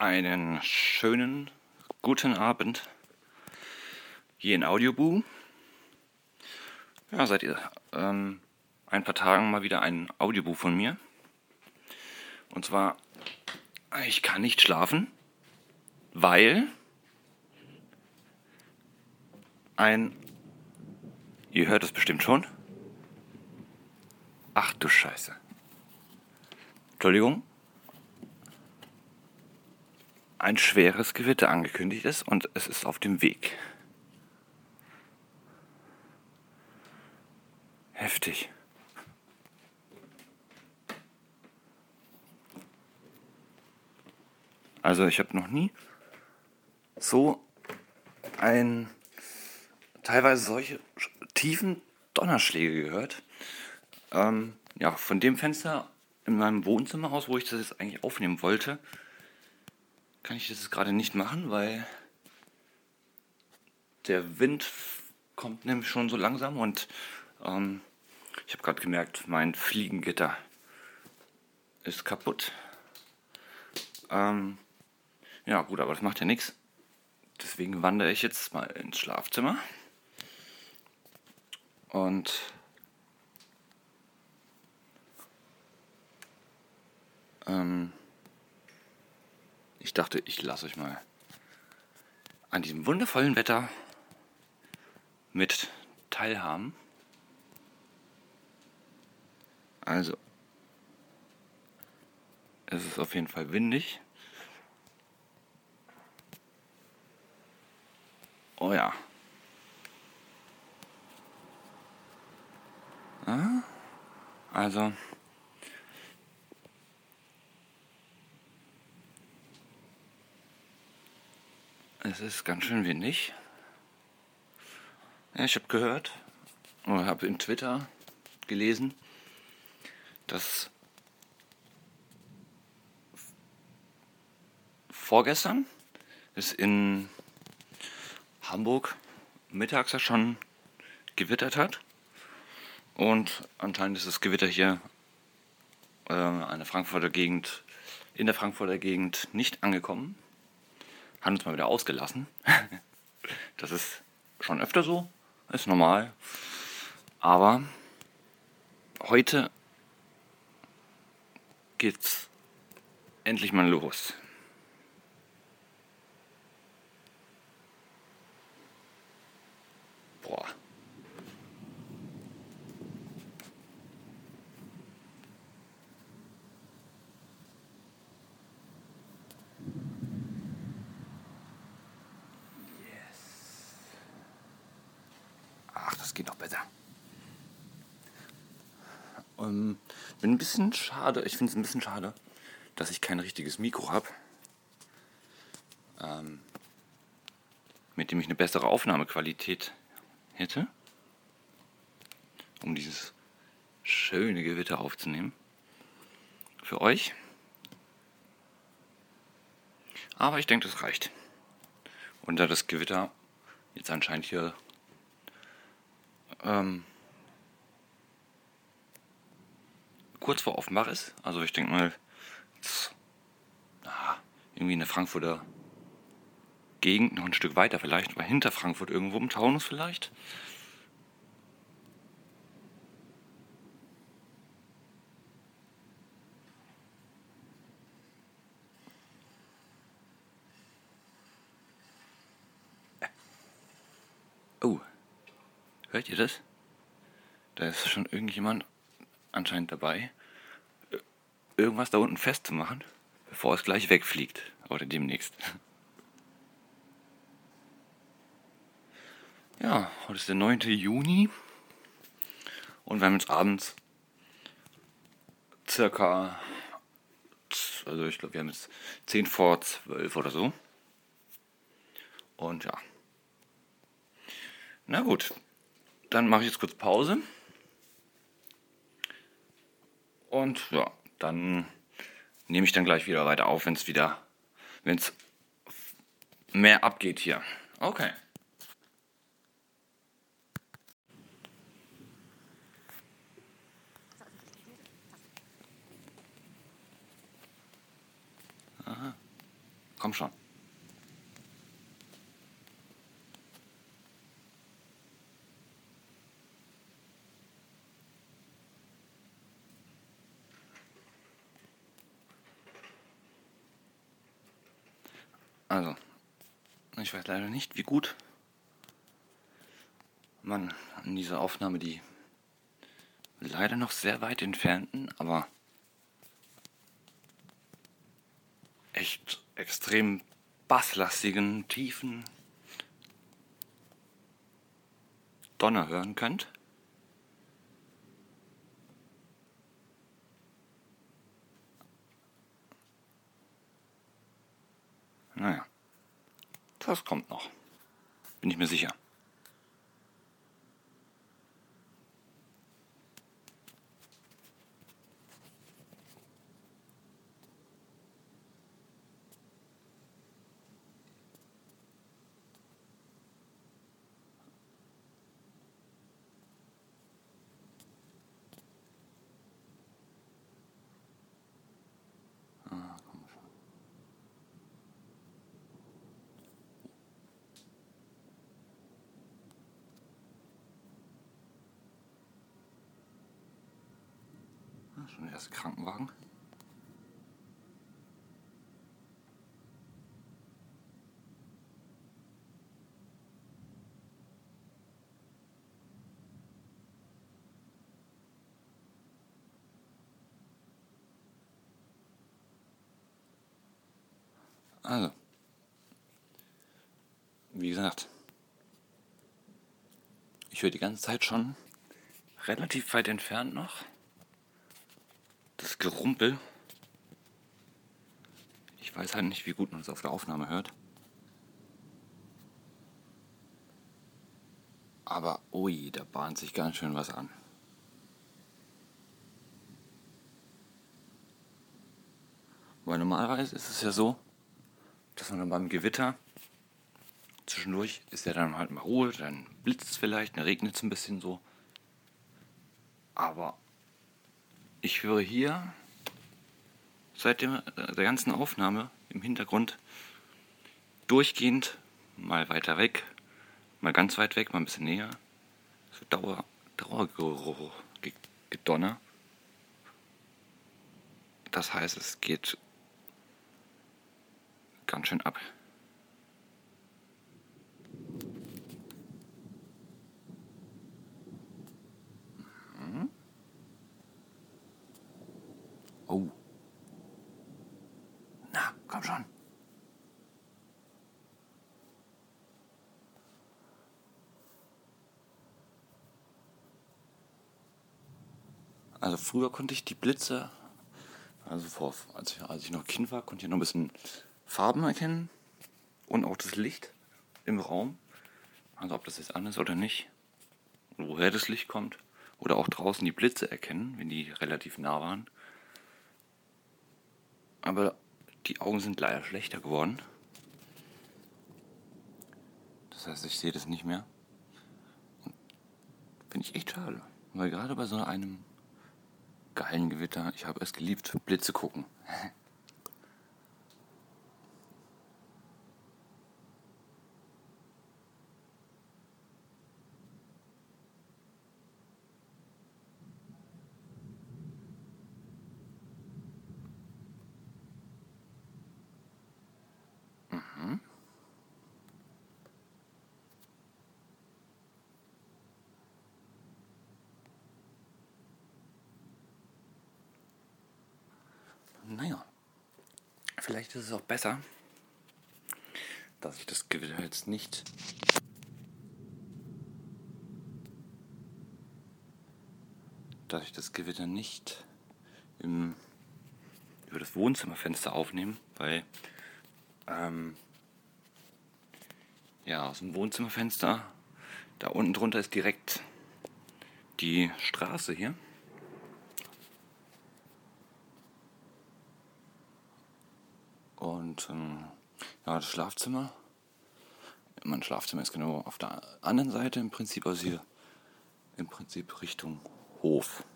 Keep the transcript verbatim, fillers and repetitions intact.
Einen schönen guten Abend hier in Audioboo. Ja, seit ähm, ein paar Tagen mal wieder ein Audioboo von mir. Und zwar, ich kann nicht schlafen, weil ein... Ihr hört es bestimmt schon. Ach du Scheiße. Entschuldigung. Ein schweres Gewitter angekündigt ist und es ist auf dem Weg. Heftig. Also ich habe noch nie so ein teilweise solche tiefen Donnerschläge gehört. Ähm, ja, von dem Fenster in meinem Wohnzimmer aus, wo ich das jetzt eigentlich aufnehmen wollte, kann ich das jetzt gerade nicht machen, weil der Wind kommt nämlich schon so langsam und ähm, ich habe gerade gemerkt, mein Fliegengitter ist kaputt. Ähm, ja gut, aber das macht ja nichts. Deswegen wandere ich jetzt mal ins Schlafzimmer und ähm, ich dachte, ich lasse euch mal an diesem wundervollen Wetter mit teilhaben. Also, es ist auf jeden Fall windig. Oh ja. Ah, also, es ist ganz schön windig. Ja, ich habe gehört, oder habe in Twitter gelesen, dass vorgestern es in Hamburg mittags ja schon gewittert hat. Und anscheinend ist das Gewitter hier äh, an der Frankfurter Gegend, in der Frankfurter Gegend nicht angekommen. Hat uns mal wieder ausgelassen. Das ist schon öfter so, ist normal. Aber heute geht's endlich mal los. Boah. Ach, das geht noch besser. Ähm, bin ein bisschen schade, ich finde es ein bisschen schade, dass ich kein richtiges Mikro habe, ähm, mit dem ich eine bessere Aufnahmequalität hätte, um dieses schöne Gewitter aufzunehmen. Für euch. Aber ich denke, das reicht. Und da das Gewitter jetzt anscheinend hier ähm, kurz vor Offenbach ist, also ich denke mal, jetzt, ah, irgendwie in der Frankfurter Gegend, noch ein Stück weiter vielleicht, oder hinter Frankfurt irgendwo im Taunus vielleicht. Oh, hört ihr das? Da ist schon irgendjemand anscheinend dabei, irgendwas da unten festzumachen, bevor es gleich wegfliegt. Oder demnächst. Ja, heute ist der neunte Juni. Und wir haben jetzt abends circa, also ich glaube, wir haben jetzt zehn vor zwölf oder so. Und ja. Na gut, dann mache ich jetzt kurz Pause. Und ja, dann nehme ich dann gleich wieder weiter auf, wenn es wieder, wenn es mehr abgeht hier. Okay. Aha. komm schon. Also, ich weiß leider nicht, wie gut man an dieser Aufnahme die leider noch sehr weit entfernten, aber echt extrem basslastigen, tiefen Donner hören könnt. Naja, das kommt noch. Bin ich mir sicher. Ah, komm schon. Ah, schon der erste Krankenwagen. Also, wie gesagt, ich höre die ganze Zeit schon relativ weit entfernt noch das Gerumpel. Ich weiß halt nicht, wie gut man es auf der Aufnahme hört. Aber ui, da bahnt sich ganz schön was an. Weil normalerweise ist es ja so, dass man dann beim Gewitter zwischendurch ist ja dann halt mal Ruhe, dann blitzt es vielleicht, dann regnet es ein bisschen so. Aber ich höre hier seit dem, der ganzen Aufnahme im Hintergrund durchgehend mal weiter weg, mal ganz weit weg, mal ein bisschen näher. So Dauer, Dauergeruch, Gedonner. Das heißt, es geht ganz schön ab. Mhm. Oh. Na, komm schon. Also früher konnte ich die Blitze, also vor, als, ich, als ich noch Kind war, konnte ich noch ein bisschen Farben erkennen und auch das Licht im Raum. Also ob das jetzt an ist oder nicht, und woher das Licht kommt. Oder auch draußen die Blitze erkennen, wenn die relativ nah waren. Aber die Augen sind leider schlechter geworden. Das heißt, ich sehe das nicht mehr. Finde ich echt schade. Weil gerade bei so einem geilen Gewitter, ich habe es geliebt, Blitze gucken. Mhm. Naja, vielleicht ist es auch besser, dass ich das Gewitter jetzt nicht dass ich das Gewitter nicht im, über das Wohnzimmerfenster aufnehme, weil ähm, ja, aus dem Wohnzimmerfenster, da unten drunter ist direkt die Straße hier. Und ähm, ja, das Schlafzimmer. Mein Schlafzimmer ist genau auf der anderen Seite im Prinzip, also hier im Prinzip Richtung Hof.